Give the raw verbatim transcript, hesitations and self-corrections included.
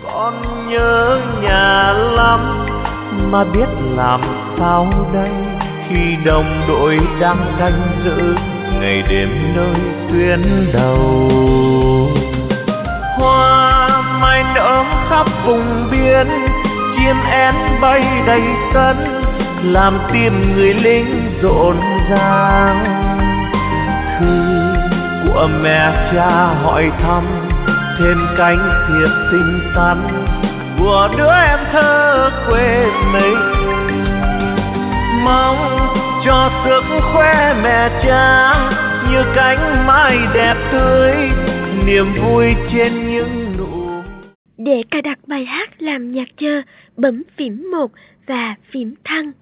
Con nhớ nhà lắm mà biết làm sao đây, khi đồng đội đang canh giữ ngày đêm nơi tuyến đầu. Hoa mai nở khắp vùng biên, chim én bay đầy sân, làm tim người lính rộn ràng. Thư của mẹ cha hỏi thăm, thêm cánh thiệp xinh xắn của đứa em thơ quê mình. Mong cho sức khoe mẹ cha như cánh mai đẹp tươi, niềm vui trên những nụ. Để cài đặt bài hát làm nhạc chờ, bấm phím một và phím thăng.